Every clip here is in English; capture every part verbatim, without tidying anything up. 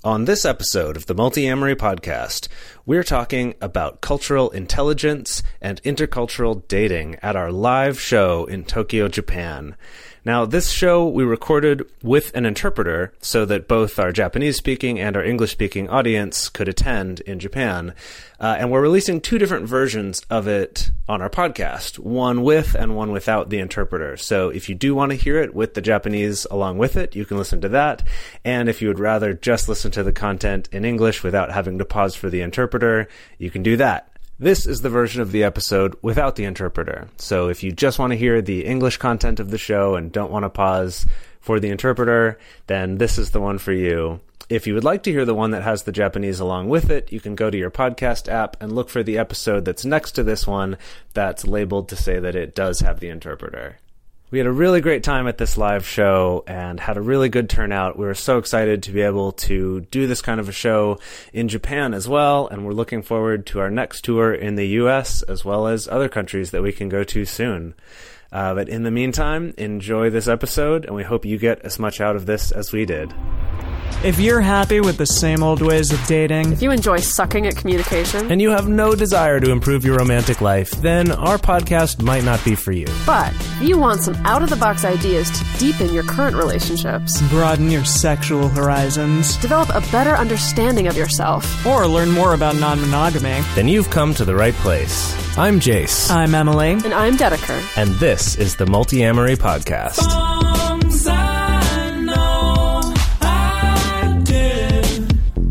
On this episode of the Multi-Amory Podcast, we're talking about cultural intelligence and intercultural dating at our live show in Tokyo, Japan. Now, this show we recorded with an interpreter so that both our Japanese-speaking and our English-speaking audience could attend in Japan. Uh, and we're releasing two different versions of it on our podcast, one with and one without the interpreter. So if you do want to hear it with the Japanese along with it, you can listen to that. And if you would rather just listen to the content in English without having to pause for the interpreter, you can do that. This is the version of the episode without the interpreter. So if you just want to hear the English content of the show and don't want to pause for the interpreter, then this is the one for you. If you would like to hear the one that has the Japanese along with it, you can go to your podcast app and look for the episode that's next to this one that's labeled to say that it does have the interpreter. We had a really great time at this live show and had a really good turnout. We were so excited to be able to do this kind of a show in Japan as well, and we're looking forward to our next tour in the U S as well as other countries that we can go to soon. Uh, but in the meantime, enjoy this episode, and we hope you get as much out of this as we did. If you're happy with the same old ways of dating, if you enjoy sucking at communication, and you have no desire to improve your romantic life, then our podcast might not be for you. But if you want some out-of-the-box ideas to deepen your current relationships, broaden your sexual horizons, develop a better understanding of yourself, or learn more about non-monogamy, then you've come to the right place. I'm Jace. I'm Emily. And I'm Dedeker. And this is the Multi-Amory Podcast. Songs I know I did,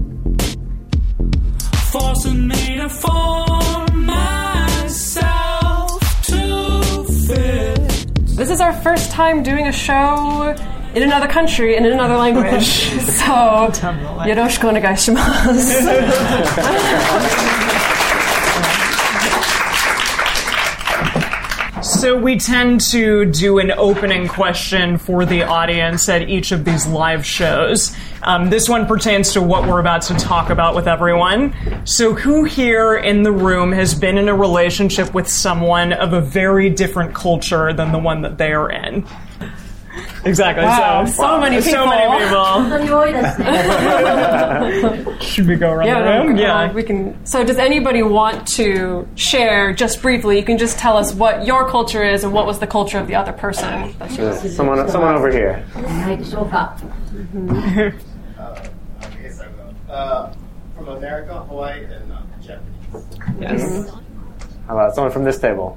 forcing me to form myself to fit. This is our first time doing a show in another country and in another language. So, yoroshiku onegai shimasu. So we tend to do an opening question for the audience at each of these live shows. Um, this one pertains to what we're about to talk about with everyone. So who here in the room has been in a relationship with someone of a very different culture than the one that they are in? Exactly. Wow, so, so many people. So many people. Should we go around yeah, the room? No, yeah. We can. So does anybody want to share, just briefly, you can just tell us what your culture is and what was the culture of the other person? Sure. Someone, someone over here. Mm-hmm. uh, okay, so, uh, from America, Hawaii, and uh, Japanese. Yes. Mm-hmm. How about someone from this table?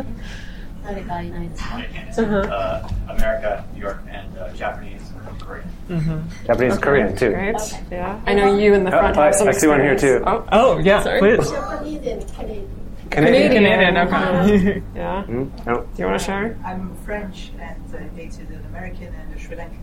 uh-huh. uh, America, New York, and uh, Japanese and Korean. Mm-hmm. Japanese and okay. Korean, too. Great. Yeah. I know you in the front oh, have some I see one here, too. Oh, oh yeah, Sorry. please. Japanese and Canadian. Canadian. Canadian, okay. Yeah. Mm, no. Do you want to share? I'm French and I dated an American and a Sri Lankan.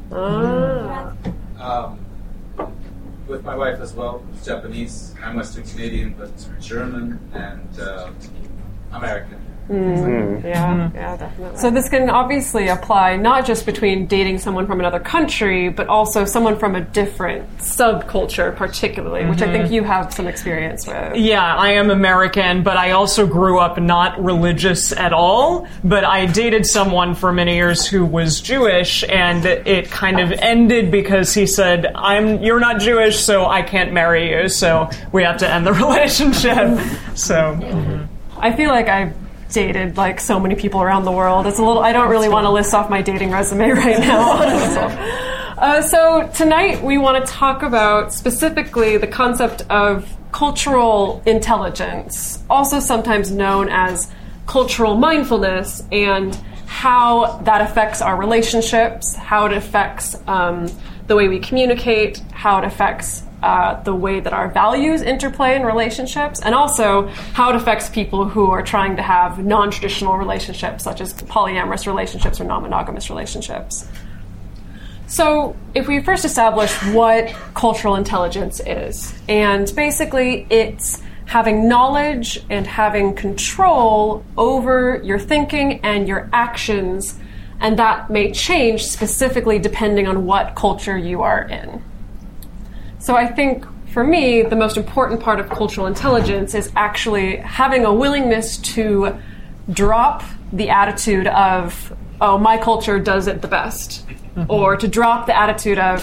Ah. Um, with my wife as well, Japanese. I'm Western Canadian, but German and uh, American. Mm, yeah, yeah, definitely. So this can obviously apply not just between dating someone from another country, but also someone from a different subculture, particularly, mm-hmm. which I think you have some experience with. Yeah, I am American, but I also grew up not religious at all. But I dated someone for many years who was Jewish, and it kind of ended because he said, "I'm you're not Jewish, so I can't marry you. So we have to end the relationship." So mm-hmm. I feel like I've dated like so many people around the world. It's a little. I don't really want to list off my dating resume right now. uh, so tonight we want to talk about specifically the concept of cultural intelligence, also sometimes known as cultural mindfulness, and how that affects our relationships, how it affects um, the way we communicate, how it affects Uh, the way that our values interplay in relationships, and also how it affects people who are trying to have non-traditional relationships, such as polyamorous relationships or non-monogamous relationships. So if we first establish what cultural intelligence is, and basically it's having knowledge and having control over your thinking and your actions, and that may change specifically depending on what culture you are in. So I think, for me, the most important part of cultural intelligence is actually having a willingness to drop the attitude of, oh, my culture does it the best, mm-hmm. or to drop the attitude of,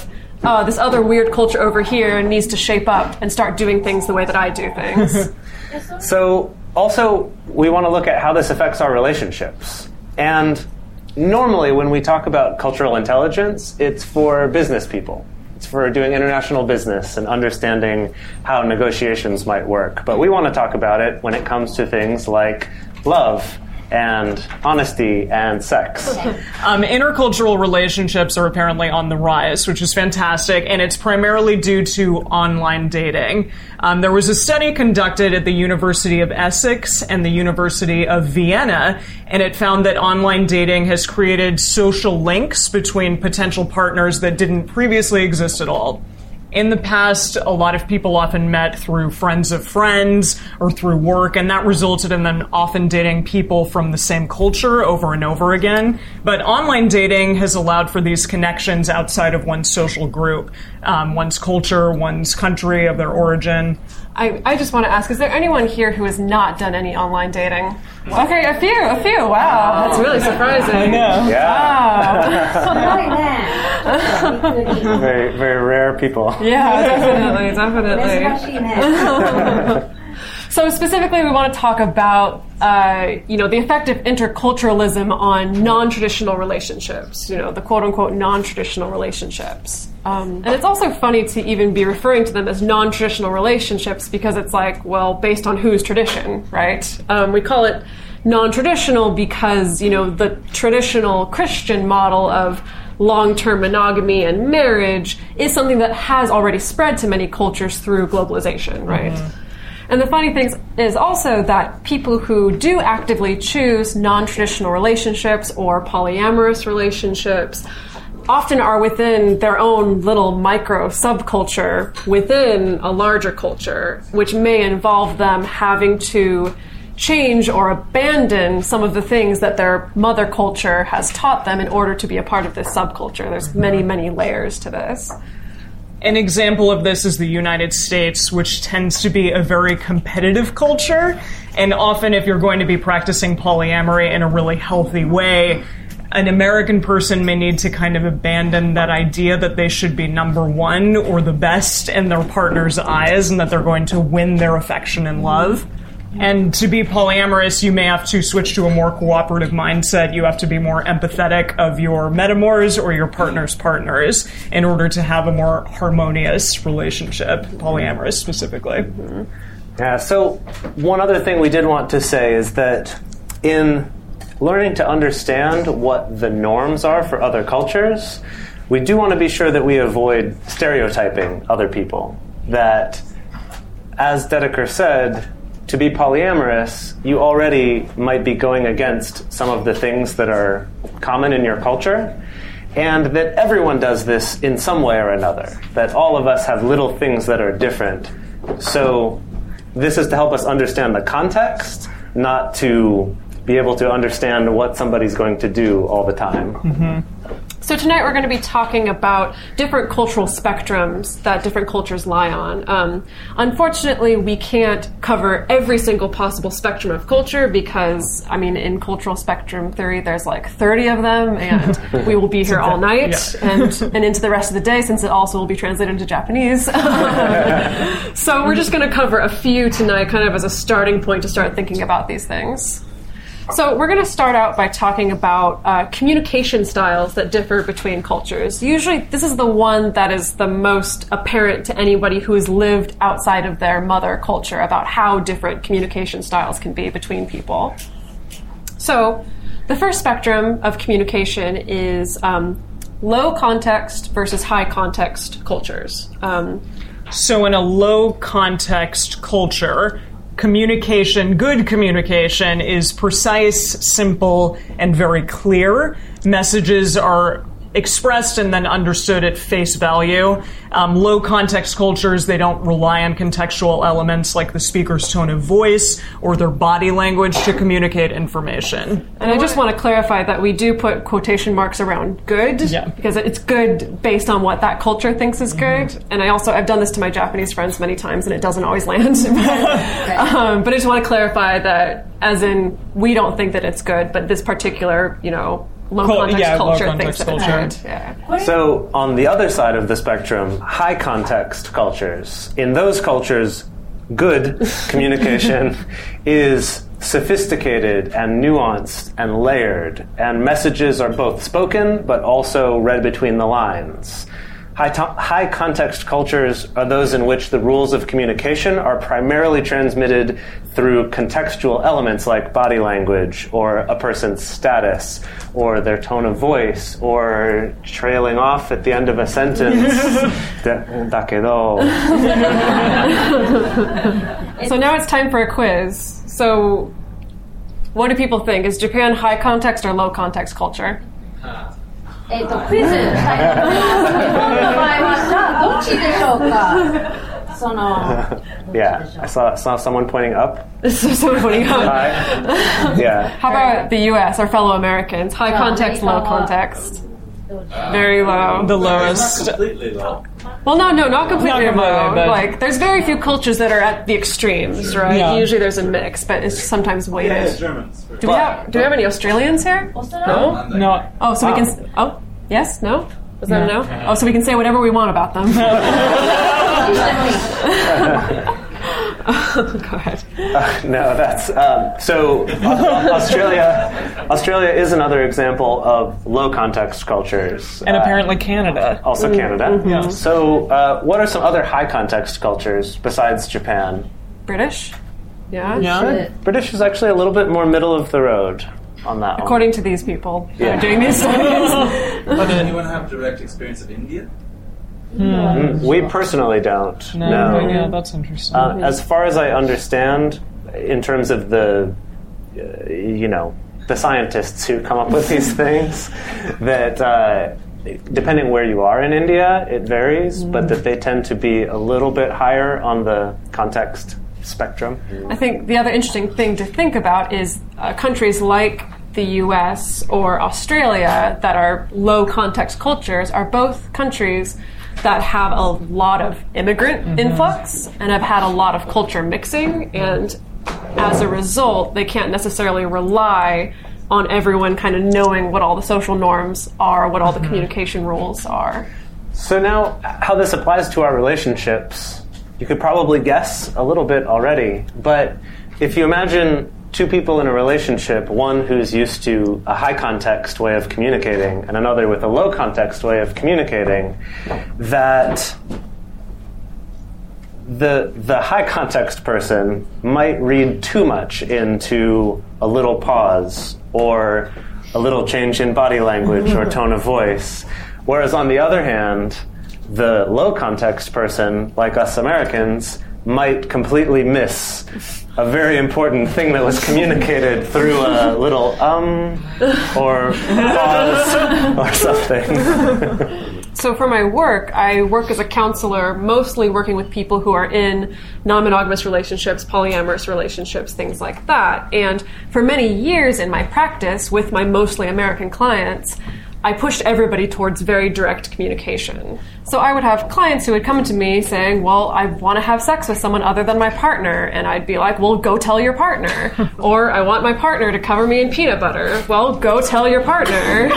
oh, this other weird culture over here needs to shape up and start doing things the way that I do things. So also, we want to look at how this affects our relationships. And normally when we talk about cultural intelligence, it's for business people. It's for doing international business and understanding how negotiations might work. But we want to talk about it when it comes to things like love and honesty and sex. Um, intercultural relationships are apparently on the rise, which is fantastic, and it's primarily due to online dating. Um, there was a study conducted at the University of Essex and the University of Vienna, and it found that online dating has created social links between potential partners that didn't previously exist at all. In the past, a lot of people often met through friends of friends or through work, and that resulted in them often dating people from the same culture over and over again. But online dating has allowed for these connections outside of one's social group, um, one's culture, one's country of their origin. I, I just want to ask, is there anyone here who has not done any online dating? Okay, a few, a few. Wow, that's really surprising. I know. Yeah. very, very rare people. Yeah, definitely, definitely. So specifically, we want to talk about, uh, you know, the effect of interculturalism on non-traditional relationships. You know, the quote-unquote non-traditional relationships. Um, and it's also funny to even be referring to them as non-traditional relationships because it's like, well, based on whose tradition, right? Um, we call it non-traditional because, you know, the traditional Christian model of long-term monogamy and marriage is something that has already spread to many cultures through globalization, right? Mm-hmm. And the funny thing is also that people who do actively choose non-traditional relationships or polyamorous relationships often are within their own little micro subculture within a larger culture, which may involve them having to change or abandon some of the things that their mother culture has taught them in order to be a part of this subculture. There's many, many layers to this. An example of this is the United States, which tends to be a very competitive culture. And often if you're going to be practicing polyamory in a really healthy way, an American person may need to kind of abandon that idea that they should be number one or the best in their partner's eyes and that they're going to win their affection and love. And to be polyamorous, you may have to switch to a more cooperative mindset. You have to be more empathetic of your metamors or your partner's partners in order to have a more harmonious relationship, polyamorous specifically. Mm-hmm. Yeah, so one other thing we did want to say is that in learning to understand what the norms are for other cultures, we do want to be sure that we avoid stereotyping other people. That, as Dedeker said, to be polyamorous, you already might be going against some of the things that are common in your culture, and that everyone does this in some way or another, that all of us have little things that are different. So this is to help us understand the context, not to be able to understand what somebody's going to do all the time. Mm-hmm. So tonight we're going to be talking about different cultural spectrums that different cultures lie on. Um, unfortunately, we can't cover every single possible spectrum of culture because, I mean, in cultural spectrum theory, there's like thirty of them, and we will be here all night yeah. and, and into the rest of the day since it also will be translated into Japanese. So we're just going to cover a few tonight kind of as a starting point to start thinking about these things. So we're going to start out by talking about uh, communication styles that differ between cultures. Usually this is the one that is the most apparent to anybody who has lived outside of their mother culture about how different communication styles can be between people. So the first spectrum of communication is um, low context versus high context cultures. Um, so in a low context culture, communication, good communication, is precise, simple, and very clear. Messages are expressed and then understood at face value. Um, low context cultures, they don't rely on contextual elements like the speaker's tone of voice or their body language to communicate information. And I just want to clarify that we do put quotation marks around good yeah. because it's good based on what that culture thinks is good. Mm-hmm. And I also, I've done this to my Japanese friends many times and it doesn't always land. um, but I just want to clarify that as in, we don't think that it's good, but this particular, you know, low Cul- context yeah, low culture context thinks of it. culture. Yeah. So, on the other side of the spectrum, high context cultures. In those cultures, good communication is sophisticated and nuanced and layered, and messages are both spoken but also read between the lines. High, to- high context cultures are those in which the rules of communication are primarily transmitted through contextual elements like body language or a person's status or their tone of voice or trailing off at the end of a sentence. Da- da quedó. So now it's time for a quiz. So, what do people think? Is Japan high context or low context culture? えっと、クイズ、日本の場合は、じゃあ、どっちでしょうかその、 Yeah, I saw, saw someone pointing up. So someone pointing out. High. Yeah. How about the U S, our fellow Americans? High context, low context. Very low. The lowest. Completely low. Well, no, no, not completely Not completely, low. but- Like, there's very few cultures that are at the extremes, right? Yeah. Usually there's a mix, but it's sometimes Yeah, weighted. Germans. for Do we sure. have Do we have any Australians here? No? No. Oh, so we can. s- Oh, yes, no. Was that a no? Oh, so we can say whatever we want about them. Go ahead. No, that's um, so. uh, Australia, Australia is another example of low context cultures, And Uh, apparently Canada. also Canada. Yeah. So, uh, what are some other high context cultures besides Japan? British? Yeah. Yeah. British is actually a little bit more middle of the road on that one. According to these people who Yeah. are doing these studies. Does anyone have direct experience of India? Mm, we personally don't. No, No. yeah, that's interesting. Uh, as far as I understand, in terms of the, uh, you know, the scientists who come up with these things, that uh, depending where you are in India, it varies, but that they tend to be a little bit higher on the context spectrum. I think the other interesting thing to think about is uh, countries like the U S or Australia that are low context cultures are both countries that have a lot of immigrant influx and have had a lot of culture mixing, and as a result, they can't necessarily rely on everyone kind of knowing what all the social norms are, what all the communication rules are. So now, how this applies to our relationships, you could probably guess a little bit already, but if you imagine two people in a relationship, one who's used to a high context way of communicating and another with a low context way of communicating, that the the high context person might read too much into a little pause or a little change in body language or tone of voice, whereas on the other hand, the low context person, like us Americans, might completely miss a very important thing that was communicated through a little um or pause or something. So for my work, I work as a counselor, mostly working with people who are in non-monogamous relationships, polyamorous relationships, things like that. And for many years in my practice with my mostly American clients, I pushed everybody towards very direct communication. So I would have clients who would come to me saying, well, I want to have sex with someone other than my partner. And I'd be like, well, go tell your partner. Or I want my partner to cover me in peanut butter. Well, go tell your partner.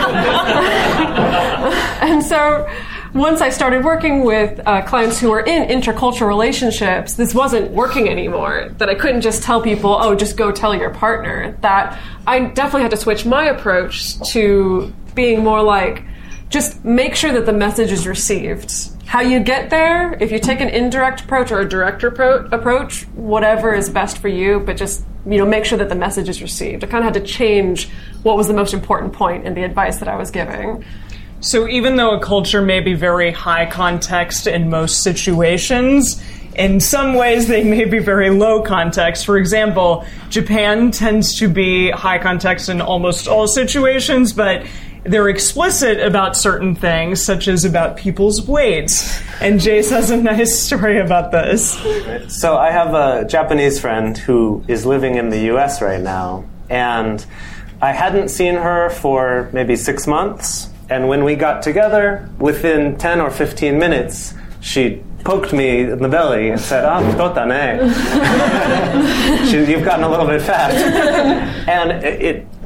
And so once I started working with uh, clients who were in intercultural relationships, this wasn't working anymore. That I couldn't just tell people, oh, just go tell your partner. That I definitely had to switch my approach to being more like, just make sure that the message is received. How you get there, if you take an indirect approach or a direct appro- approach, whatever is best for you, but just, you know, make sure that the message is received. I kind of had to change what was the most important point in the advice that I was giving. So even though a culture may be very high context in most situations, in some ways they may be very low context. For example, Japan tends to be high context in almost all situations, but they're explicit about certain things, such as about people's weights. And Jace has a nice story about this. So I have a Japanese friend who is living in the U S right now, and I hadn't seen her for maybe six months. And when we got together, within ten or fifteen minutes, she poked me in the belly and said, ah, tota ne. She, you've gotten a little bit fat. And it, it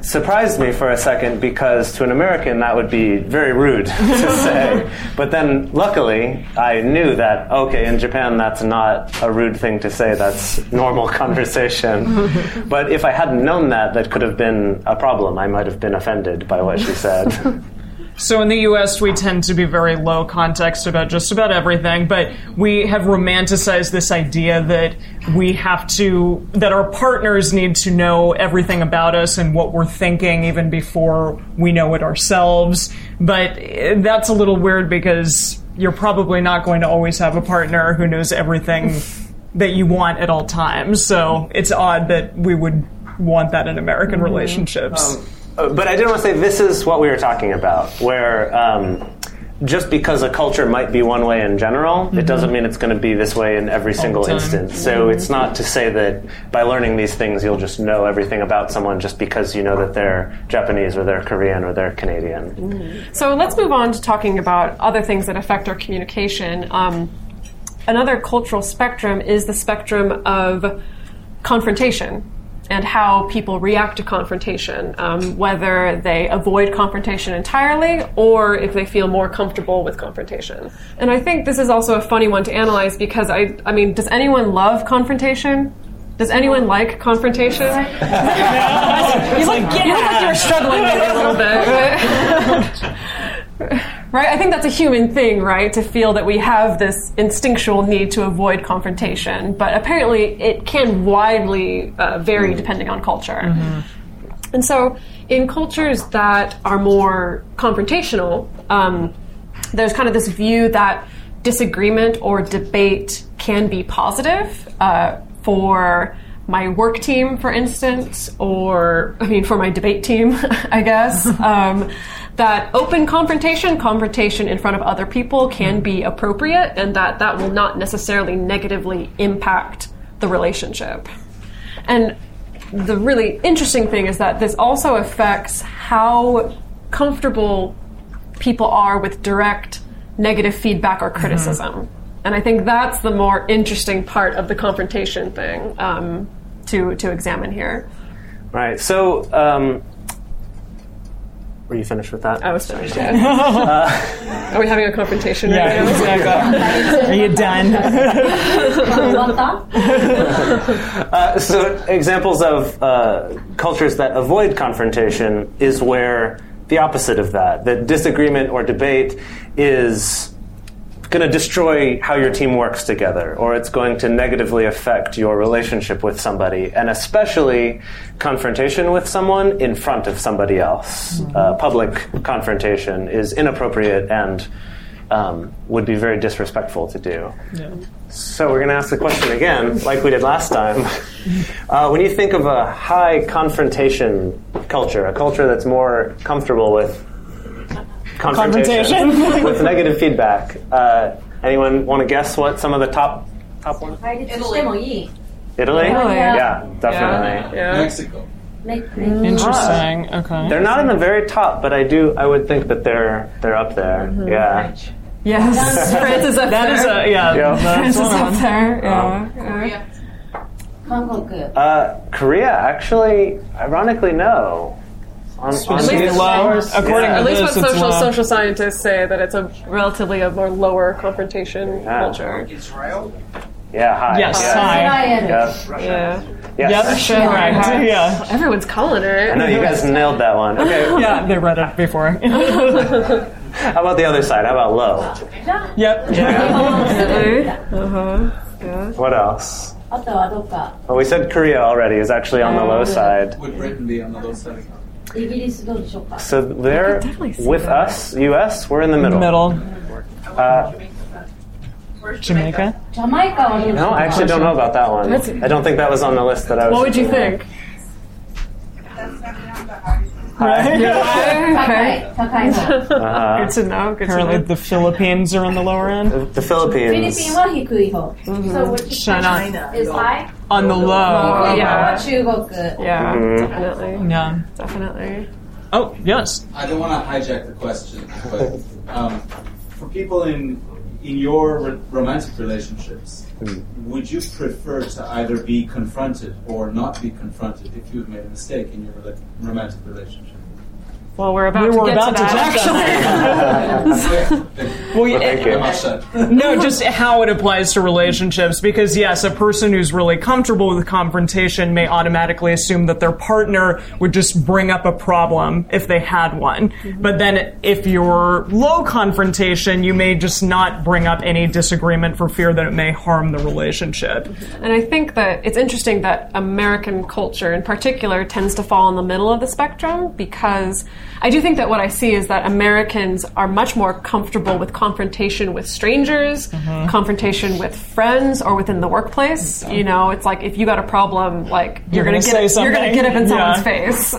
surprised me for a second because to an American that would be very rude to say. But then luckily I knew that, okay, in Japan that's not a rude thing to say, that's normal conversation. But if I hadn't known that, that could have been a problem. I might have been offended by what she said. So in the U S, we tend to be very low context about just about everything, but we have romanticized this idea that we have to, that our partners need to know everything about us and what we're thinking even before we know it ourselves. But that's a little weird because you're probably not going to always have a partner who knows everything that you want at all times. So it's odd that we would want that in American mm-hmm. relationships. Um, But I did want to say this is what we were talking about, where um, just because a culture might be one way in general, mm-hmm. it doesn't mean it's going to be this way in every single instance. So mm-hmm. it's not to say that by learning these things you'll just know everything about someone just because you know that they're Japanese or they're Korean or they're Canadian. Mm-hmm. So let's move on to talking about other things that affect our communication. Um, another cultural spectrum is the spectrum of confrontation and how people react to confrontation, um, whether they avoid confrontation entirely or if they feel more comfortable with confrontation. And I think this is also a funny one to analyze because, I, I mean, does anyone love confrontation? Does anyone like confrontation? you, look, yeah. you look like you're struggling maybe a little bit. Right? Right? I think that's a human thing, right? To feel that we have this instinctual need to avoid confrontation. But apparently it can widely uh, vary mm-hmm. depending on culture. Mm-hmm. And so in cultures that are more confrontational, um, there's kind of this view that disagreement or debate can be positive uh, for my work team, for instance, or, I mean, for my debate team, I guess. um, that open confrontation, confrontation in front of other people can be appropriate, and that that will not necessarily negatively impact the relationship. And the really interesting thing is that this also affects how comfortable people are with direct negative feedback or criticism. Mm-hmm. And I think that's the more interesting part of the confrontation thing um, to to examine here. Right. So, um, were you finished with that? I was finished, yeah. uh, Are we having a confrontation right yeah, now? Exactly. Are you done? uh, so, examples of uh, cultures that avoid confrontation is where the opposite of that, that disagreement or debate is going to destroy how your team works together, or it's going to negatively affect your relationship with somebody, and especially confrontation with someone in front of somebody else. Mm-hmm. Uh, public confrontation is inappropriate and um, would be very disrespectful to do. Yeah. So we're going to ask the question again, like we did last time. Uh, when you think of a high confrontation culture, a culture that's more comfortable with confrontation, confrontation. with negative feedback. Uh, anyone want to guess what some of the top top ones? Italy. Italy? Oh, yeah. yeah. yeah, definitely. Yeah. Yeah. Mexico. Interesting. Okay. They're not in the very top, but I do. I would think that they're they're up there. Mm-hmm. Yeah. Yes, France is up that there. Is a, yeah, yeah. France is up there. Yeah. Um, yeah. Uh, Korea, actually, ironically, no. On, on at least low, according yeah. to At least this, what social low. social scientists say, that it's a relatively a more lower confrontation yeah. culture. Israel? Yeah, high. Yes, yeah. high. Yep. Russia. Yeah. Yes. Yep, Russia, right. Yeah. Yeah. Everyone's calling it. I know, you guys nailed that one. Okay. Yeah, they read it before. How about the other side? How about low? Yep. Yeah. Uh-huh. Yeah. What else? Well, we said Korea already is actually on the low side. Would Britain be on the low side? So they're with that. us, U S, we're in the middle. Middle. Uh, Jamaica? no, I actually don't know about that one. I don't think that was on the list that I was. What would you think? High. Okay. Uh-huh. Good to know. Good Apparently to know. the Philippines are on the lower end. The, the Philippines. China is high. On the low. Oh, yeah. Yeah. Mhm. Definitely. Yeah. Definitely. Oh, yes. I don't want to hijack the question, but um, for people in in your r- romantic relationships, mm. would you prefer to either be confronted or not be confronted if you've made a mistake in your re- romantic relationship? Well, we're about we to were get about to that, to actually. well, it, no, just how it applies to relationships. Because, yes, a person who's really comfortable with confrontation may automatically assume that their partner would just bring up a problem if they had one. Mm-hmm. But then if you're low confrontation, you may just not bring up any disagreement for fear that it may harm the relationship. And I think that it's interesting that American culture in particular tends to fall in the middle of the spectrum, because I do think that what I see is that Americans are much more comfortable with confrontation with strangers, mm-hmm. confrontation with friends, or within the workplace. You know, it's like if you got a problem, like you're, you're going to get it, you're going to get up in yeah. someone's face.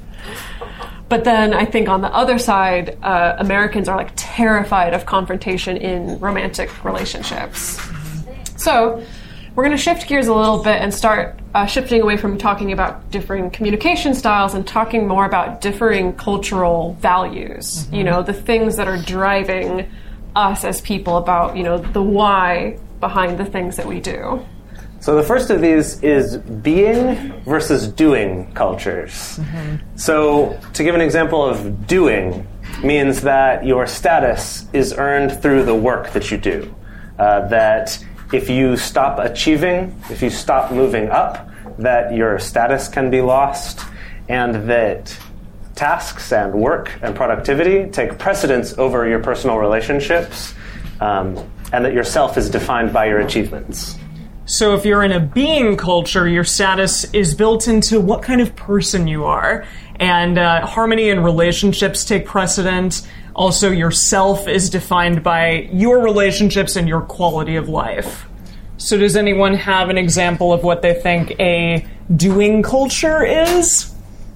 But then I think on the other side, uh, Americans are like terrified of confrontation in romantic relationships. So we're going to shift gears a little bit and start uh, shifting away from talking about differing communication styles and talking more about differing cultural values. Mm-hmm. You know, the things that are driving us as people about, you know, the why behind the things that we do. So the first of these is being versus doing cultures. Mm-hmm. So to give an example of doing means that your status is earned through the work that you do. Uh, that if you stop achieving, if you stop moving up, that your status can be lost, and that tasks and work and productivity take precedence over your personal relationships, um, and that your self is defined by your achievements. So if you're in a being culture, your status is built into what kind of person you are. And uh, harmony and relationships take precedent. Also, your self is defined by your relationships and your quality of life. So does anyone have an example of what they think a doing culture is?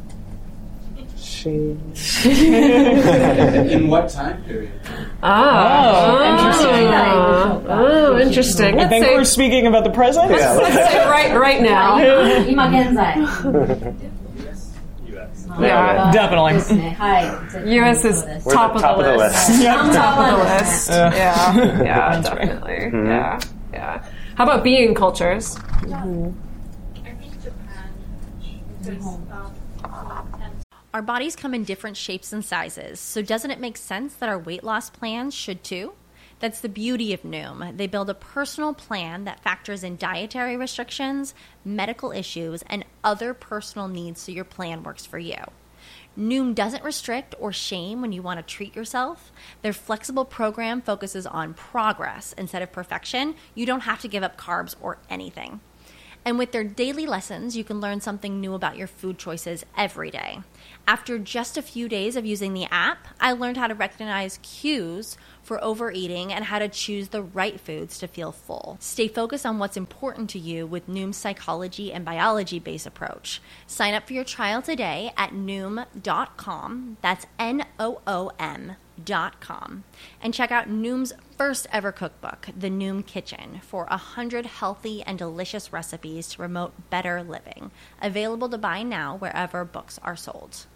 In what time period? Oh, oh interesting. Oh, interesting. I Let's think say, we're speaking about the present. Yeah, let's say right, right now. Yeah, definitely. U S is We're top, the top of the of the list. list. Yeah, top of the list. Yeah, yeah, yeah That's right. definitely. Mm-hmm. Yeah, yeah. How about being cultures? Mm-hmm. Our bodies come in different shapes and sizes, so doesn't it make sense that our weight loss plans should too? That's the beauty of Noom. They build a personal plan that factors in dietary restrictions, medical issues, and other personal needs so your plan works for you. Noom doesn't restrict or shame when you want to treat yourself. Their flexible program focuses on progress instead of perfection. You don't have to give up carbs or anything. And with their daily lessons, you can learn something new about your food choices every day. After just a few days of using the app, I learned how to recognize cues for overeating and how to choose the right foods to feel full. Stay focused on what's important to you with Noom's psychology and biology-based approach. Sign up for your trial today at noom dot com. That's N O O M dot com. And check out Noom's first ever cookbook, The Noom Kitchen, for one hundred healthy and delicious recipes to promote better living. Available to buy now wherever books are sold.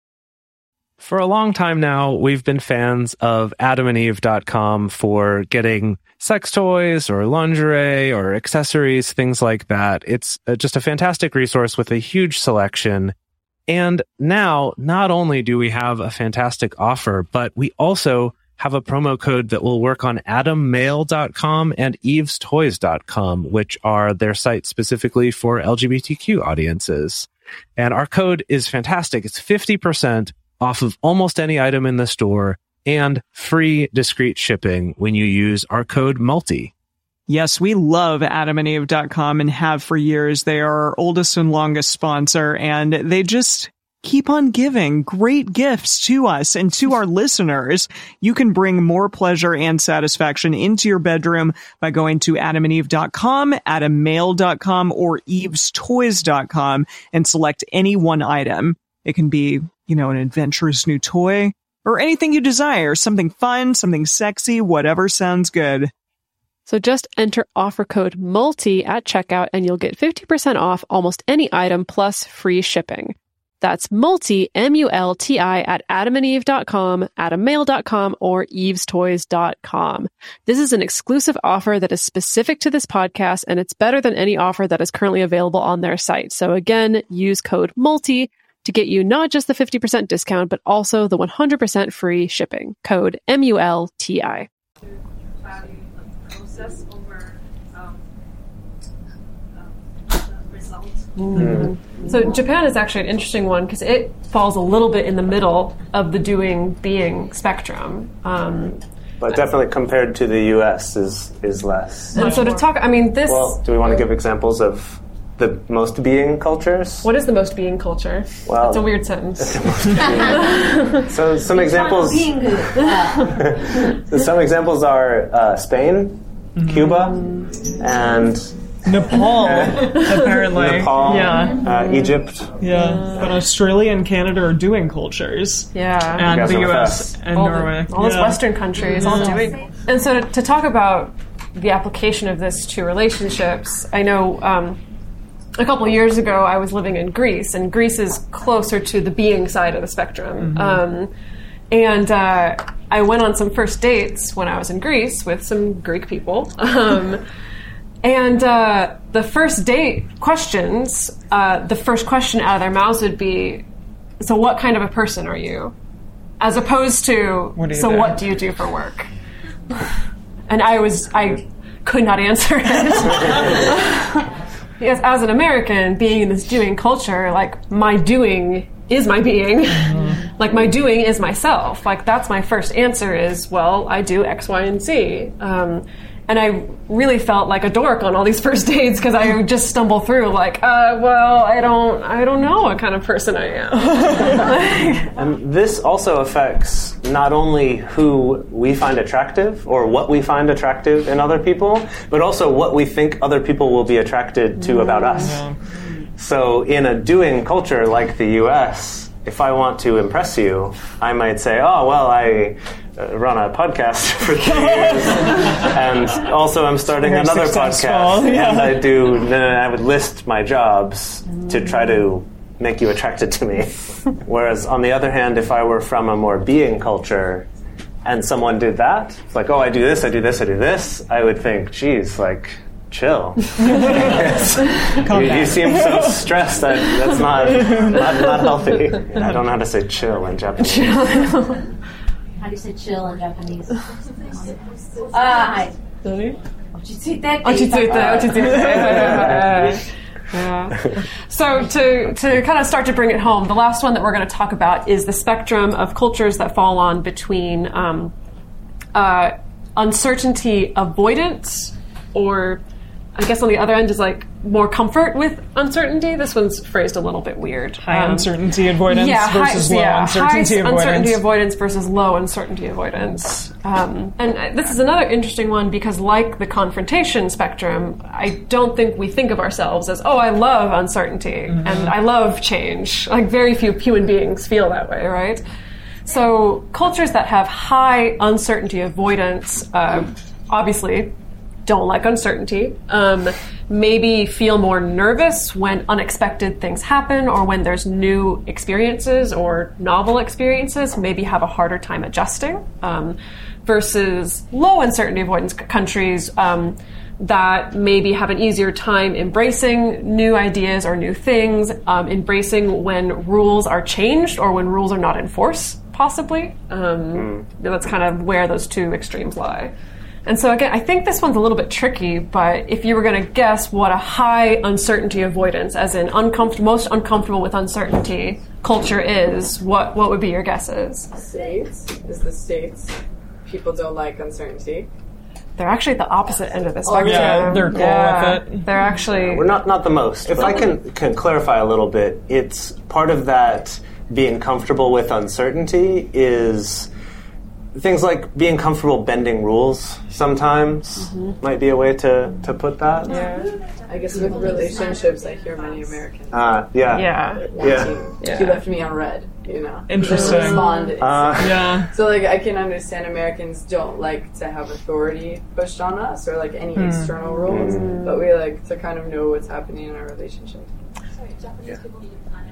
For a long time now, we've been fans of adam and eve dot com for getting sex toys or lingerie or accessories, things like that. It's just a fantastic resource with a huge selection. And now, not only do we have a fantastic offer, but we also have a promo code that will work on adam mail dot com and eves toys dot com, which are their sites specifically for L G B T Q audiences. And our code is fantastic. It's fifty percent off of almost any item in the store and free discreet shipping when you use our code MULTI. Yes, we love adam and eve dot com and have for years. They are our oldest and longest sponsor, and they just keep on giving great gifts to us and to our listeners. You can bring more pleasure and satisfaction into your bedroom by going to adam and eve dot com, adam mail dot com, or eves toys dot com and select any one item. It can be, you know, an adventurous new toy or anything you desire, something fun, something sexy, whatever sounds good. So just enter offer code MULTI at checkout and you'll get fifty percent off almost any item plus free shipping. That's multi, M U L T I, at adam and eve dot com, adam mail dot com, or eves toys dot com. This is an exclusive offer that is specific to this podcast, and it's better than any offer that is currently available on their site. So again, use code MULTI to get you not just the fifty percent discount, but also the one hundred percent free shipping. Code M U L T I. Value the process over um, um, the result. Mm. So Japan is actually an interesting one because it falls a little bit in the middle of the doing being spectrum. Um, But definitely compared to the U S is is less. and so to talk, I mean, this. Well, do we want to give examples of the most being cultures? What is the most being culture? Well, It's a weird sentence. So some examples. Some examples are uh, Spain, Cuba, and Nepal, apparently. Nepal, Yeah. uh, Egypt. Yeah. But Australia and Canada are doing cultures. Yeah. And guys the are U S fast. and all Norway. The, all those Yeah. Western countries all Yeah. doing. And so to, to talk about the application of this to relationships, I know um, a couple of years ago I was living in Greece, and Greece is closer to the being side of the spectrum. Mm-hmm. Um, and uh, I went on some first dates when I was in Greece with some Greek people. Um, and uh, the first date questions, uh, the first question out of their mouths would be, so what kind of a person are you? As opposed to, What do you so do? what do you do for work? And I was, I could not answer it. Because as an American, being in this doing culture, like, my doing is my being. Mm-hmm. Like, my doing is myself. Like, that's my first answer is, well, I do X, Y, and Z. Um, and I really felt like a dork on all these first dates because I would just stumble through like, uh, well, I don't, I don't know what kind of person I am. And this also affects not only who we find attractive or what we find attractive in other people, but also what we think other people will be attracted to about us. Yeah. So in a doing culture like the U S, if I want to impress you, I might say, oh, well, I uh, run a podcast for three years, and also I'm starting Very another successful, podcast, yeah. and I do, then I would list my jobs to try to make you attracted to me. Whereas on the other hand, if I were from a more being culture, and someone did that, it's like, oh, I do this, I do this, I do this, I would think, geez, like, chill. you, you seem so stressed that that's not not, not healthy. I don't know how to say chill in Japanese. How do you say chill in Japanese? Ah, ochitsuite. Ochitsuite, ochitsuite. Yeah. So to to kind of start to bring it home, the last one that we're going to talk about is the spectrum of cultures that fall on between um, uh, uncertainty avoidance, or I guess on the other end is like more comfort with uncertainty. This one's phrased a little bit weird. High Um, uncertainty avoidance yeah, versus high, low yeah, uncertainty high avoidance. uncertainty avoidance versus low uncertainty avoidance. Um, and uh, this is another interesting one because, like the confrontation spectrum, I don't think we think of ourselves as, oh, I love uncertainty Mm-hmm. and I love change. Like, very few human beings feel that way, right? So cultures that have high uncertainty avoidance, uh, obviously don't like uncertainty, um, maybe feel more nervous when unexpected things happen or when there's new experiences or novel experiences, maybe have a harder time adjusting, um, versus low uncertainty avoidance c- countries um, that maybe have an easier time embracing new ideas or new things, um, embracing when rules are changed or when rules are not enforced, possibly. Um, That's kind of where those two extremes lie. And so again, I think this one's a little bit tricky, but if you were going to guess what a high uncertainty avoidance, as in uncomfortable, most uncomfortable with uncertainty culture is, what what would be your guesses? States is the States. People don't like uncertainty. They're actually at the opposite end of the Oh, spectrum. yeah, they're cool Yeah, with it. They're actually... We're not not the most. If I can can clarify a little bit, it's part of that being comfortable with uncertainty is things like being comfortable bending rules sometimes mm-hmm. might be a way to, to put that. Yeah. I guess with relationships, I hear many Americans. Uh, yeah. Yeah. Yeah. yeah. He left me on red, you know. Interesting. Respond. Uh, yeah. So, like, I can understand Americans don't like to have authority pushed on us or, like, any Hmm. external rules, Mm. but we like to kind of know what's happening in our relationship. Sorry, Japanese Yeah. people need to plan everything in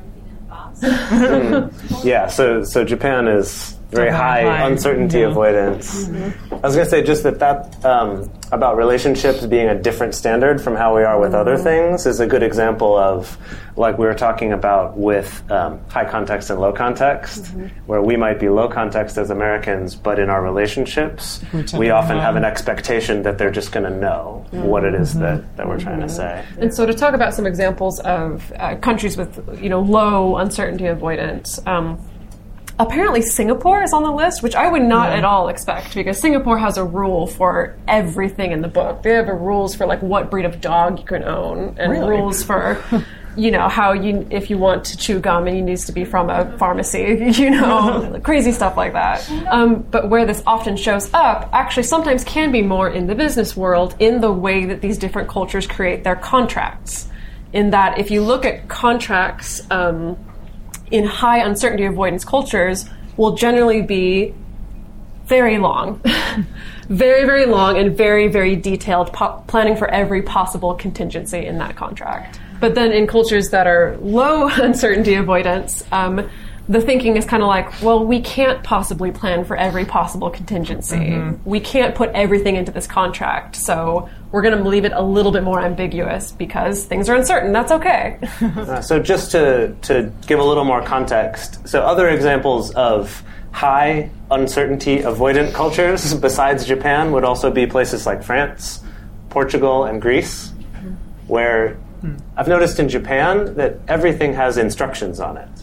fast. Mm. Yeah, so so Japan is very Okay, high, high. uncertainty Yeah. avoidance. Mhm. I was going to say just that that um, about relationships being a different standard from how we are with other things is a good example of, like we were talking about with um, high context and low context, where we might be low context as Americans, but in our relationships, We tend we to often know. have an expectation that they're just going to know what it is that, that we're trying to say. And so to talk about some examples of uh, countries with, you know, low uncertainty avoidance, um, apparently Singapore is on the list, which I would not Yeah. at all expect, because Singapore has a rule for everything in the book. They have a rules for like what breed of dog you can own, and Really? rules for, you know, how you, if you want to chew gum, and it needs to be from a pharmacy, you know, crazy stuff like that. Um, but where this often shows up, actually sometimes can be more in the business world, in the way that these different cultures create their contracts. In that, if you look at contracts, um, in high uncertainty avoidance cultures will generally be very long. very, very long and very, very detailed, po- planning for every possible contingency in that contract. But then in cultures that are low uncertainty avoidance, um, the thinking is kind of like, well, we can't possibly plan for every possible contingency. Mm-hmm. We can't put everything into this contract, so we're going to leave it a little bit more ambiguous because things are uncertain. That's okay. Uh, so just to, to give a little more context, so other examples of high uncertainty avoidant cultures besides Japan would also be places like France, Portugal, and Greece, where I've noticed in Japan that everything has instructions on it.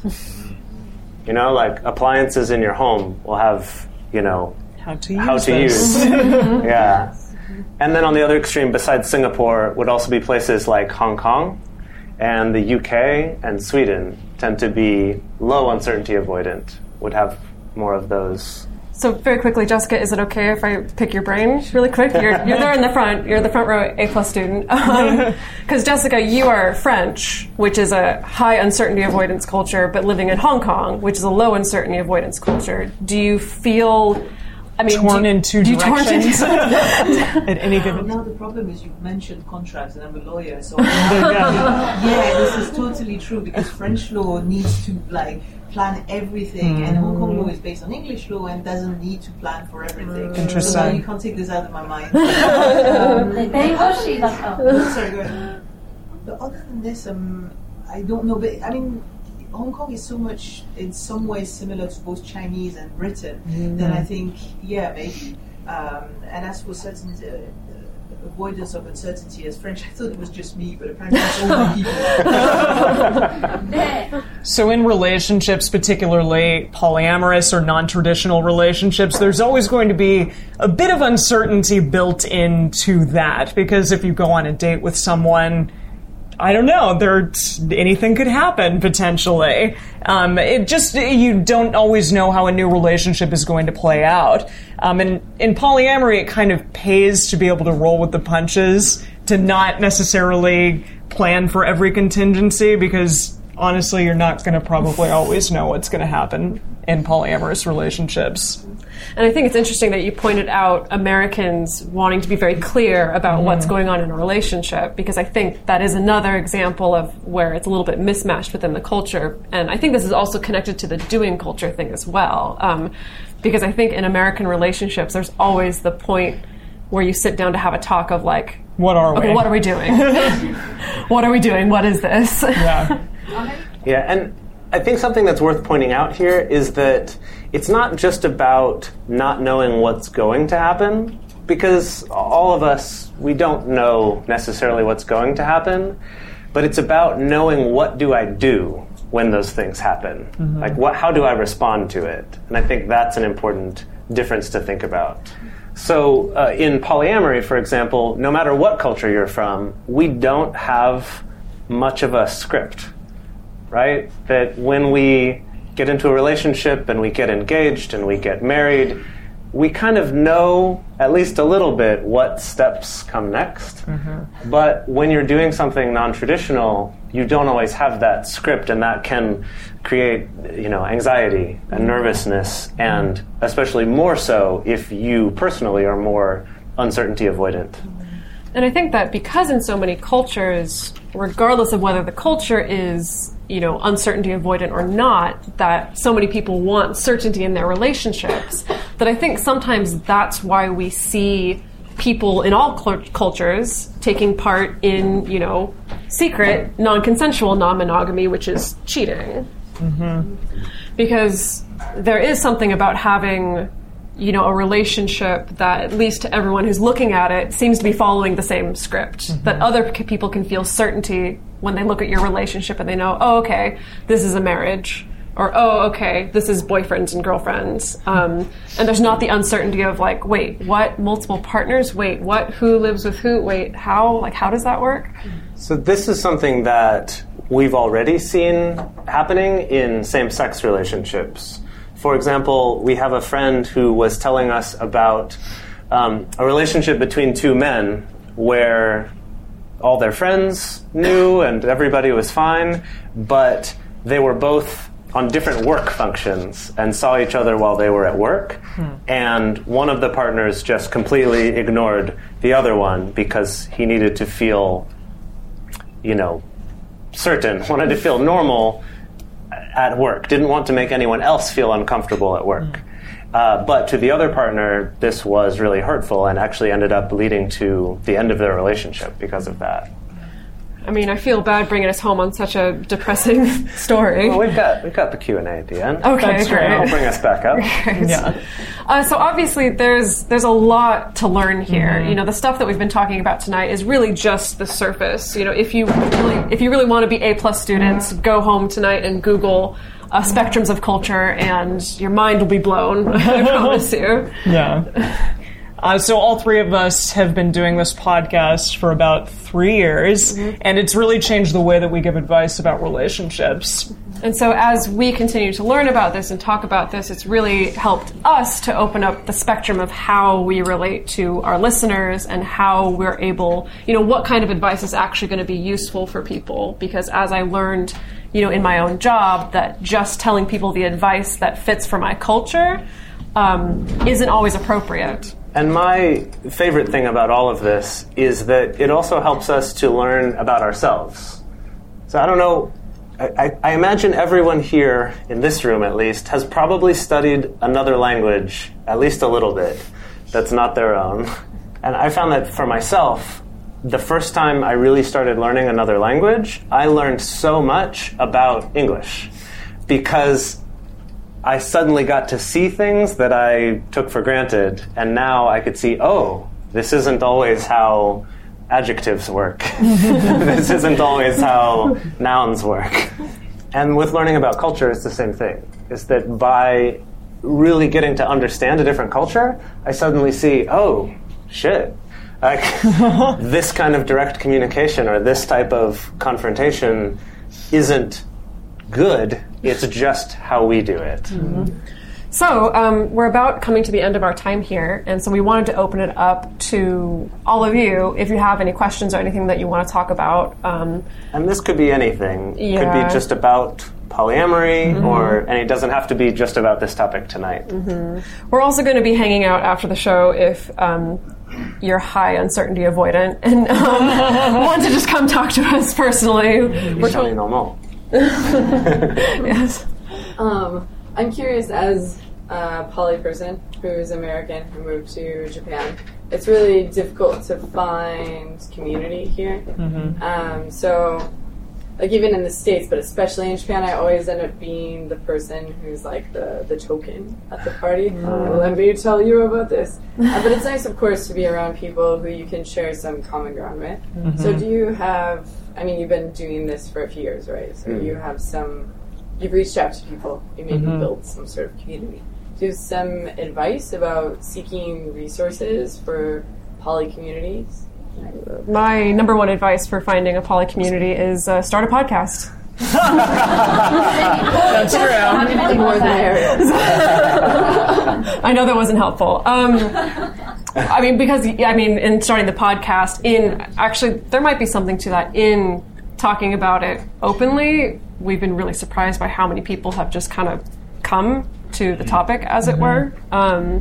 You know, like appliances in your home will have, you know, How to use how to this. use. Yeah. And then on the other extreme, besides Singapore, would also be places like Hong Kong, and the U K and Sweden tend to be low uncertainty avoidant, would have more of those. So very quickly, Jessica, is it okay if I pick your brain really quick? You're, you're there in the front. You're the front row A plus student. Because Jessica, you are French, which is a high uncertainty avoidance culture, but living in Hong Kong, which is a low uncertainty avoidance culture. Do you feel? I mean, Torn do, in two do you torn directions into- at any given. Now the problem is you've mentioned contracts, and I'm a lawyer, so yeah, this is totally true because French law needs to like plan everything, Mm. and Hong Kong law is based on English law and doesn't need to plan for everything. Interesting. So now you can't take this out of my mind. um, sorry, go ahead. But other than this, um, I don't know. But I mean, Hong Kong is so much, in some ways, similar to both Chinese and Britain. Mm. That I think, yeah, maybe. Um, and as for certain uh, avoidance of uncertainty as French, I thought it was just me, but apparently it's all people. So in relationships, particularly polyamorous or non-traditional relationships, there's always going to be a bit of uncertainty built into that, because if you go on a date with someone, I don't know, there anything could happen potentially. Um, it just, you don't always know how a new relationship is going to play out. Um, and in polyamory, it kind of pays to be able to roll with the punches, to not necessarily plan for every contingency, because honestly, you're not going to probably always know what's going to happen in polyamorous relationships. And I think it's interesting that you pointed out Americans wanting to be very clear about Mm-hmm. what's going on in a relationship, because I think that is another example of where it's a little bit mismatched within the culture. And I think this is also connected to the doing culture thing as well. Um, because I think in American relationships, there's always the point where you sit down to have a talk of like, What are okay, we? what are we doing? What are we doing? What is this? Yeah. Yeah, and I think something that's worth pointing out here is that it's not just about not knowing what's going to happen, because all of us, we don't know necessarily what's going to happen, but it's about knowing what do I do when those things happen. Mm-hmm. Like, what? How do I respond to it? And I think that's an important difference to think about. So uh, in polyamory, for example, no matter what culture you're from, we don't have much of a script, right? That when we get into a relationship and we get engaged and we get married, we kind of know at least a little bit what steps come next. Mm-hmm. But when you're doing something non-traditional, you don't always have that script, and that can create, you know, anxiety and nervousness, and especially more so if you personally are more uncertainty avoidant. And I think that because in so many cultures, regardless of whether the culture is, you know, uncertainty avoidant or not, that so many people want certainty in their relationships, that I think sometimes that's why we see people in all cl- cultures taking part in, you know, secret, non-consensual non-monogamy, which is cheating. Mm-hmm. Because there is something about having, you know, a relationship that, at least to everyone who's looking at it, seems to be following the same script. Mm-hmm. That other c- people can feel certainty when they look at your relationship and they know, oh, okay, this is a marriage. Or, oh, okay, this is boyfriends and girlfriends. Um, and there's not the uncertainty of, like, wait, what? Multiple partners? Wait, what? Who lives with who? Wait, how? Like, how does that work? So this is something that we've already seen happening in same-sex relationships. For example, we have a friend who was telling us about um, a relationship between two men where all their friends knew and everybody was fine, but they were both on different work functions and saw each other while they were at work. Hmm. And one of the partners just completely ignored the other one because he needed to feel, you know, certain, wanted to feel normal at work, didn't want to make anyone else feel uncomfortable at work. Hmm. Uh, but to the other partner, this was really hurtful and actually ended up leading to the end of their relationship because of that. I mean, I feel bad bringing us home on such a depressing story. Well, we've got we've got the Q and A at the end. Okay, That's great. I'll bring us back up. Great. Yeah. Uh, so obviously, there's there's a lot to learn here. Mm-hmm. You know, the stuff that we've been talking about tonight is really just the surface. You know, if you really if you really want to be A plus students, go home tonight and Google uh, spectrums of culture, and your mind will be blown. I promise you. Yeah. Uh, so all three of us have been doing this podcast for about three years, mm-hmm. and it's really changed the way that we give advice about relationships. And so as we continue to learn about this and talk about this, it's really helped us to open up the spectrum of how we relate to our listeners and how we're able, you know, what kind of advice is actually going to be useful for people. Because as I learned, you know, in my own job, that just telling people the advice that fits for my culture um, isn't always appropriate. And my favorite thing about all of this is that it also helps us to learn about ourselves. So I don't know, I, I imagine everyone here, in this room at least, has probably studied another language, at least a little bit, that's not their own. And I found that for myself, the first time I really started learning another language, I learned so much about English. Because I suddenly got to see things that I took for granted, and now I could see, oh, this isn't always how adjectives work. This isn't always how nouns work. And with learning about culture, it's the same thing. Is that by really getting to understand a different culture, I suddenly see, oh, shit. Like, this kind of direct communication or this type of confrontation isn't good. It's just how we do it. Mm-hmm. So um, we're about coming to the end of our time here, and so we wanted to open it up to all of you if you have any questions or anything that you want to talk about. Um, and this could be anything. Yeah. It could be just about polyamory, Mm-hmm. or and it doesn't have to be just about this topic tonight. Mm-hmm. We're also going to be hanging out after the show if um, you're high uncertainty avoidant and um, want to just come talk to us personally. We're totally normal. Yes. Um, I'm curious, as a poly person who's American who moved to Japan, it's really difficult to find community here. Mm-hmm. Um, so, like even in the States, but especially in Japan, I always end up being the person who's like the, the token at the party. Mm. Let me tell you about this. Uh, but it's nice, of course, to be around people who you can share some common ground with. Mm-hmm. So do you have, I mean, you've been doing this for a few years, right? So Mm. you have some, you've reached out to people, you maybe Mm-hmm. built some sort of community. Do you have some advice about seeking resources for poly communities? My number one advice for finding a poly community is uh, start a podcast. That's true. More than areas. I know that wasn't helpful. Um, I mean, because, I mean, in starting the podcast, in actually, there might be something to that. In talking about it openly, we've been really surprised by how many people have just kind of come to the topic, as it were. Um,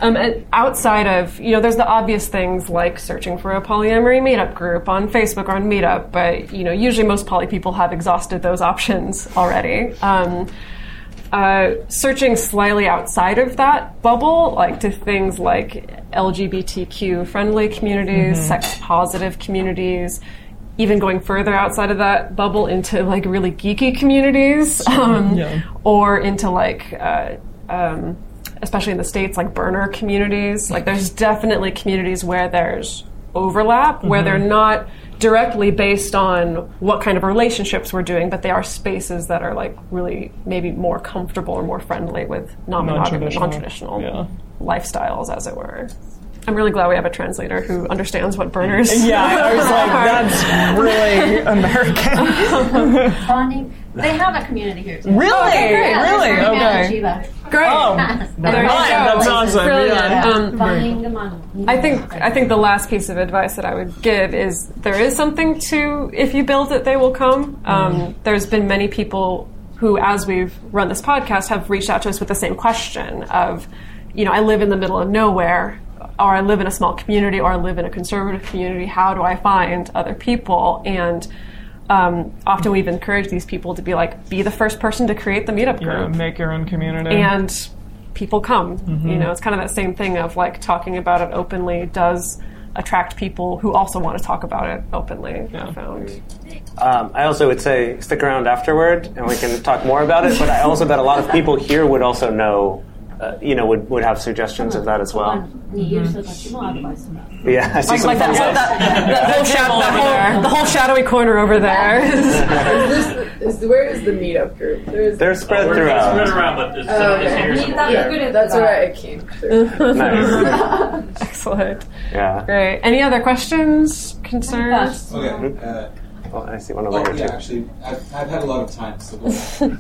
Um, and outside of, you know, there's the obvious things like searching for a polyamory meetup group on Facebook or on Meetup, but, you know, usually most poly people have exhausted those options already. Um, uh, searching slightly outside of that bubble, like to things like L G B T Q friendly communities, mm-hmm. sex positive communities, even going further outside of that bubble into like really geeky communities, um, yeah. or into like, uh, um, especially in the States, like burner communities. Like there's definitely communities where there's overlap, mm-hmm. where they're not directly based on what kind of relationships we're doing, but they are spaces that are like really maybe more comfortable or more friendly with non-monogamy, non-traditional, non-traditional yeah. lifestyles, as it were. I'm really glad we have a translator who understands what burners Yeah, I was like, that's really American. Bonding. They have a community here, too. Really? Oh, okay, great. Really? Yeah, Okay. Great. Oh, there you go. that's awesome. Brilliant. Yeah. Um, Bonding among. I think I think the last piece of advice that I would give is there is something to, if you build it, they will come. Um, mm. There's been many people who, as we've run this podcast, have reached out to us with the same question of, you know, I live in the middle of nowhere, or I live in a small community, or I live in a conservative community. How do I find other people? And um, often we've encouraged these people to be like, be the first person to create the meetup group. Yeah, make your own community. And people come. Mm-hmm. You know, it's kind of that same thing of like talking about it openly does attract people who also want to talk about it openly. Yeah. I found. Um, I also would say stick around afterward, and we can talk more about it. But I also bet a lot of people here would also know. Uh, you know, would, would have suggestions of that as well. Mm-hmm. Yeah, I see like, some like that, thumbs that, up. that, that whole shadow, that whole, the whole shadowy corner over there. is this, is, where is the meetup group? There's, They're spread oh, throughout. Spread around, but it's, oh, it's okay. here somewhere. Yeah, that's where I came through. Nice. Excellent. Yeah. Great. Any other questions, concerns? Okay. Uh, oh, I see one over oh, here yeah, too. actually, I've, I've had a lot of time, so go ahead.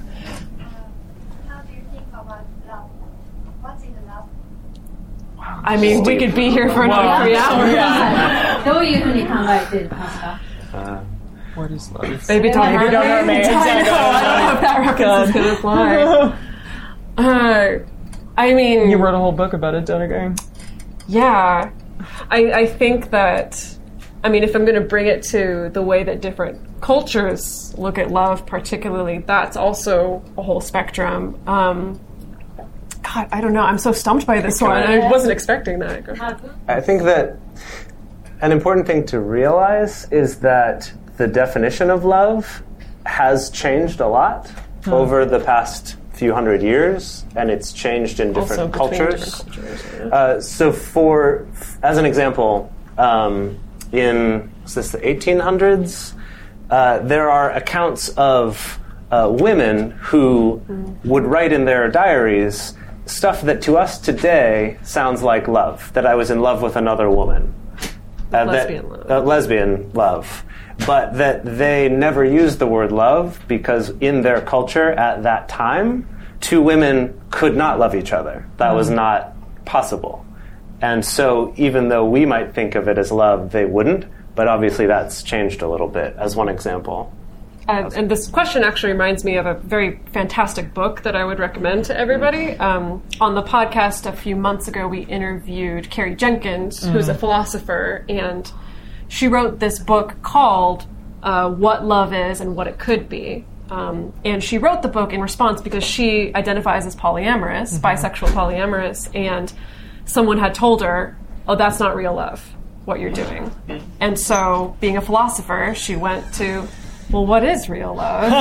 I mean, we could be here for another wow. three hours. Yeah. どういうふうに考えてますか? Uh, what is love? Baby don't hurt me. I know. I don't know if that reference is going to apply. Uh, I mean... You wrote a whole book about it, Danica. Yeah. I, I think that... I mean, if I'm going to bring it to the way that different cultures look at love particularly, that's also a whole spectrum. Um... God, I don't know. I'm so stumped by this one. I wasn't expecting that. I think that an important thing to realize is that the definition of love has changed a lot hmm. over the past few hundred years, and it's changed in different also cultures. Different cultures yeah. uh, so, for as an example, um, in is this the eighteen hundreds, uh, there are accounts of uh, women who mm. would write in their diaries stuff that to us today sounds like love, that I was in love with another woman. Uh, lesbian that, love. Uh, lesbian love. But that they never used the word love because in their culture at that time, two women could not love each other. That mm-hmm. was not possible. And so even though we might think of it as love, they wouldn't. But obviously that's changed a little bit, as one example. Uh, and this question actually reminds me of a very fantastic book that I would recommend to everybody. Um, on the podcast a few months ago, we interviewed Carrie Jenkins, mm. who's a philosopher, and she wrote this book called uh, What Love Is and What It Could Be. Um, and she wrote the book in response because she identifies as polyamorous, mm-hmm. bisexual polyamorous, and someone had told her, oh, that's not real love, what you're doing. And so, being a philosopher, she went to... well, what is real love?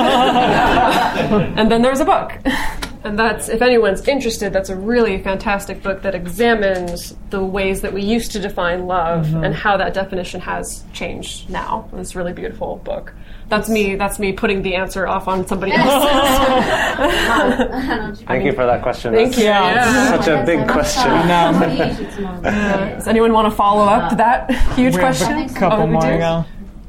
And then there's a book. And that's, if anyone's interested, that's a really fantastic book that examines the ways that we used to define love mm-hmm. and how that definition has changed now. It's a really beautiful book. That's me, that's me putting the answer off on somebody else. Thank you for that question. Thank that's you. Yeah. Such a big question. uh, does anyone want to follow up to that huge we question? Have a couple oh, more, yeah.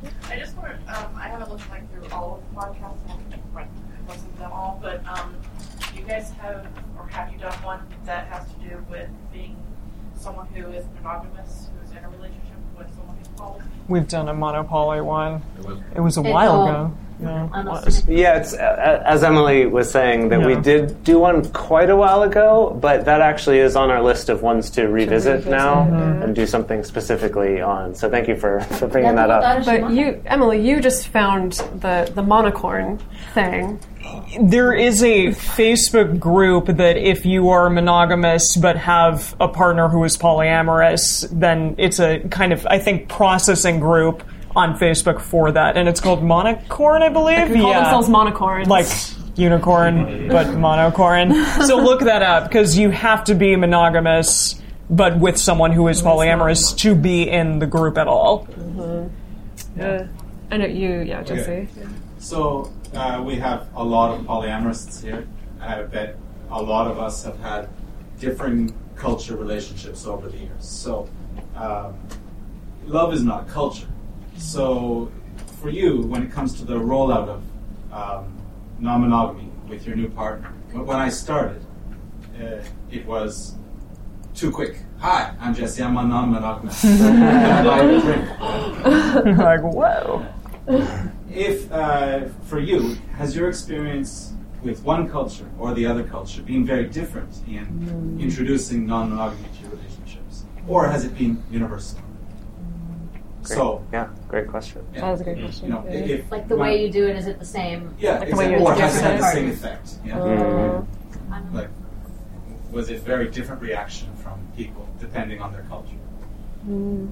But um, do you guys have, or have you done one that has to do with being someone who is monogamous, who's in a relationship with someone who's poly? We've done a monopoly one. It was, it was a while oh, ago. Yeah, it's uh, as Emily was saying that we Yeah. did do one quite a while ago, but that actually is on our list of ones to revisit revisit, now mhm. and do something specifically on. So thank you for, for bringing that up. But you, Emily, you just found the the monocorn thing. There is a Facebook group that if you are monogamous but have a partner who is polyamorous, then it's a kind of, I think, processing group on Facebook for that. And it's called Monocorn, I believe. They call themselves monocorns. Like unicorn, but monocorn. So look that up, because you have to be monogamous but with someone who is polyamorous to be in the group at all. Mm-hmm. Yeah. I know you, yeah, Jesse. Okay. So uh, we have a lot of polyamorists here, and I bet a lot of us have had differing culture relationships over the years. So um, love is not culture. So for you, when it comes to the rollout of um, non-monogamy with your new partner, when I started, uh, it was too quick. Hi, I'm Jesse. I'm a non-monogamous. Like, whoa. If, uh, for you, has your experience with one culture or the other culture been very different in Mm. introducing non-monogamy to your relationships? Or has it been universal? Great. So, yeah, great question. Yeah. That was a good question. You know, Yeah. if Like the when- way you do it, is it the same? Yeah, Like the way exactly. you Or has it had the different same parties. effect? Yeah. Mm. Like, was it very different reaction from people depending on their culture? Mm.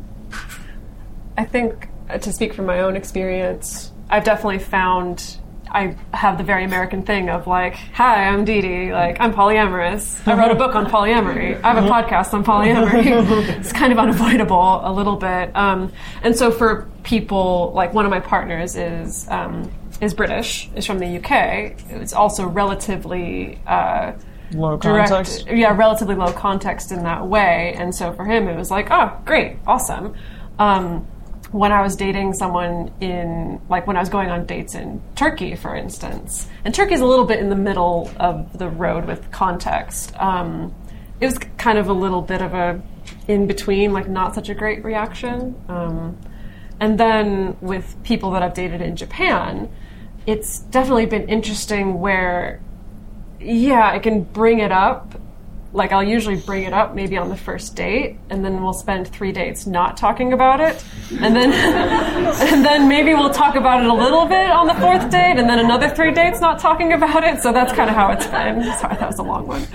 I think, uh, to speak from my own experience, I've definitely found I have the very American thing of like, hi, I'm Dee Dee, like, I'm polyamorous. I wrote a book on polyamory. I have a podcast on polyamory. It's kind of unavoidable a little bit. Um, and so for people, like one of my partners is um, is British, is from the U K. It's also relatively... Uh, Low direct, context. yeah, relatively low context in that way. And so for him, it was like, oh, great, awesome. Um, when I was dating someone in, like when I was going on dates in Turkey, for instance, and Turkey's a little bit in the middle of the road with context. Um, it was kind of a little bit of a in between, like not such a great reaction. Um, and then with people that I've dated in Japan, it's definitely been interesting where yeah, I can bring it up. Like, I'll usually bring it up maybe on the first date, and then we'll spend three dates not talking about it. And then and then maybe we'll talk about it a little bit on the fourth date, and then another three dates not talking about it. So that's kind of how it's been. Sorry, that was a long one.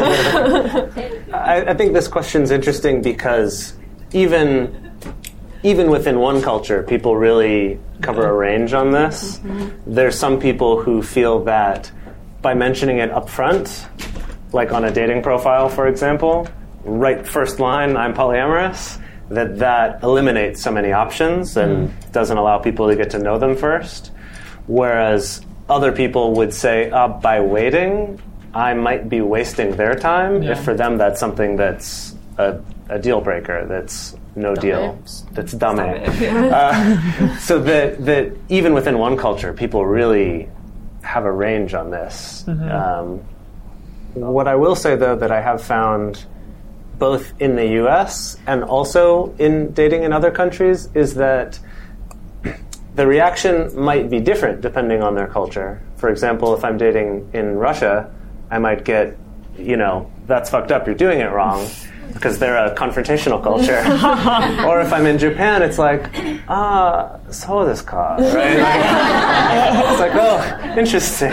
I, I think this question's interesting because even even within one culture, people really cover a range on this. Mm-hmm. There's some people who feel that by mentioning it up front, like on a dating profile, for example, right first line, I'm polyamorous, that that eliminates so many options and mm. doesn't allow people to get to know them first. Whereas other people would say, uh, by waiting, I might be wasting their time Yeah. if for them that's something that's a, a deal breaker, that's no Dummy. deal, that's dummy. Dummy. uh, so that, that even within one culture, people really have a range on this. Mm-hmm. Um, what I will say, though, that I have found both in the U S and also in dating in other countries is that the reaction might be different depending on their culture. For example, if I'm dating in Russia, I might get, you know, that's fucked up, you're doing it wrong, because they're a confrontational culture. Or if I'm in Japan, it's like, ah, so this car, right? Like, it's like, oh, interesting.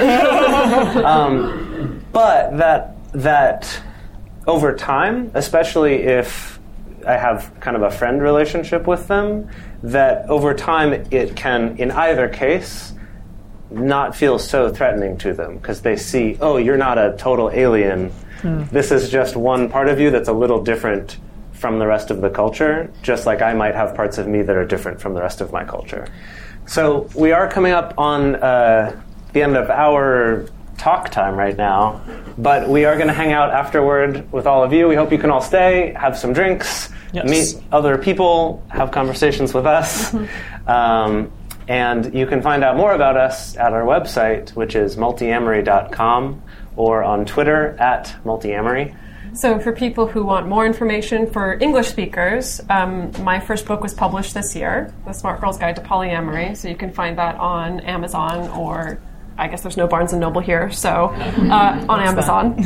Um, but that that over time, especially if I have kind of a friend relationship with them, that over time it can, in either case, not feel so threatening to them because they see, oh, you're not a total alien. Hmm. This is just one part of you that's a little different from the rest of the culture, just like I might have parts of me that are different from the rest of my culture. So we are coming up on uh, the end of our talk time right now, but we are going to hang out afterward with all of you. We hope you can all stay, have some drinks, yes. meet other people, have conversations with us. um, and you can find out more about us at our website, which is multiamory dot com, or on Twitter at multiamory. So for people who want more information for English speakers, um, my first book was published this year, The Smart Girl's Guide to Polyamory. So you can find that on Amazon, or I guess there's no Barnes and Noble here, so uh, on Amazon.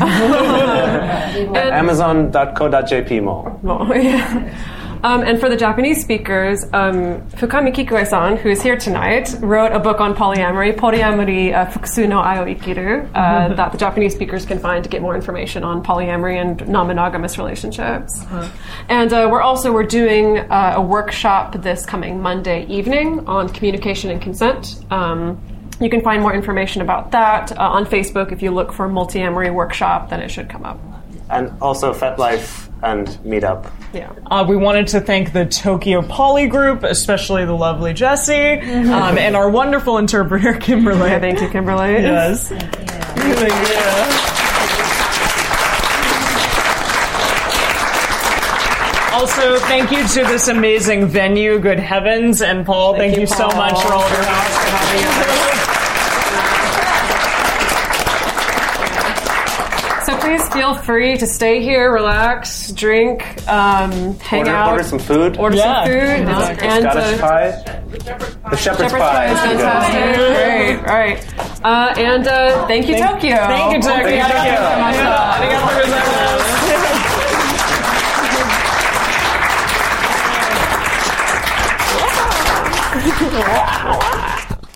Amazon dot co dot j p mo. Well, yeah. Um, and for the Japanese speakers, um, Fukami Kikue-san, who is here tonight, wrote a book on polyamory, Polyamori uh, Fukusu no Ai o Ikiru, uh, mm-hmm. that the Japanese speakers can find to get more information on polyamory and non-monogamous relationships. Uh-huh. And uh, we're also we're doing uh, a workshop this coming Monday evening on communication and consent. Um, you can find more information about that uh, on Facebook. If you look for Multi-Amory Workshop, then it should come up. And also FetLife and Meetup. Yeah. Uh, we wanted to thank the Tokyo Poly Group, especially the lovely Jessie, mm-hmm. um, and our wonderful interpreter, Kimberly. Yeah, thank you, Kimberly. Yes. Thank you. Thank you. Also, thank you to this amazing venue, Good Heavens, and Paul, thank, thank you, you so much for all of your help for having us. Please feel free to stay here, relax, drink, um, hang order, out. Order some food. Order yeah. some food. Exactly. And, Scottish uh, pie. The shepherd's, shepherd's pie. pie is fantastic. Great. All right. Uh, and uh, thank you, thank, Tokyo. Thank you, Tokyo. Thank you, Tokyo. Arigatou gozaimasu.